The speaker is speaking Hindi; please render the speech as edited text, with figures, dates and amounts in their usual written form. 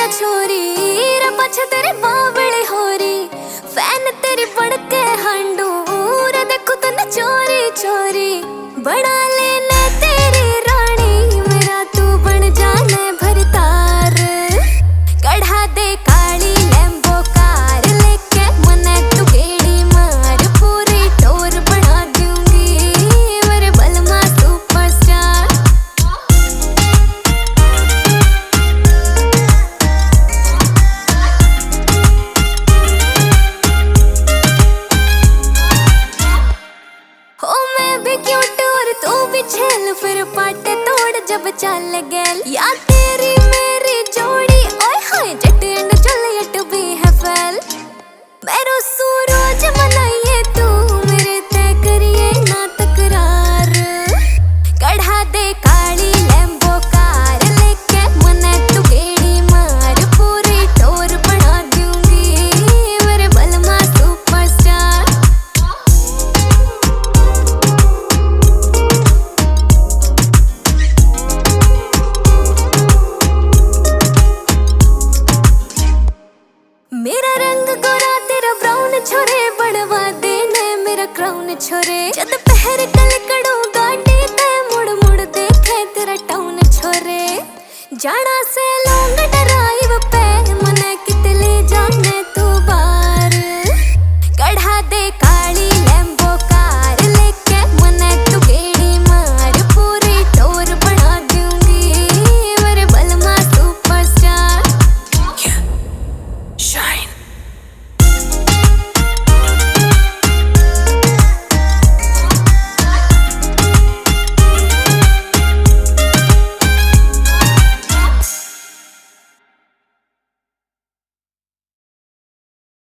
छोरी रे पछ तेरे बावले होरी फैन तेरी बढ़ के हांडू रे देखो तने चोरी चोरी बना लेने तेरी रानी मेरा तू बन जाने भरतार कढ़ा दे काली लैम्बो कार लेके मने तू गेड़ी मार पूरी टोर बना दूंगी मेरे बलमा सुपरस्टार। ओ मैं भी क्यूट और तू भी छेल फिर पाटे तोड़ जब चल गेल या तेरी मेरी जोड़ी ओए हाय जट एंड जूलियट भी है फेल मेरो सूरज मनाइए तू मेरे तय करिए ना तकरार कढ़ा दे काली लैम्बो कार लेके मने तू गेड़ी मार पूरी टोर बना दूंगी मेरे बलमा सुपरस्टार। मेरा रंग गोरा तेरा ब्राउन छोरे बढ़वा देने मेरा क्राउन छोरे जद पहर कल कड़ो गाड़ी ते मुड़ मुड़ देखे तेरा टाउन छोरे जाना से लॉन्ग ड्राइव पे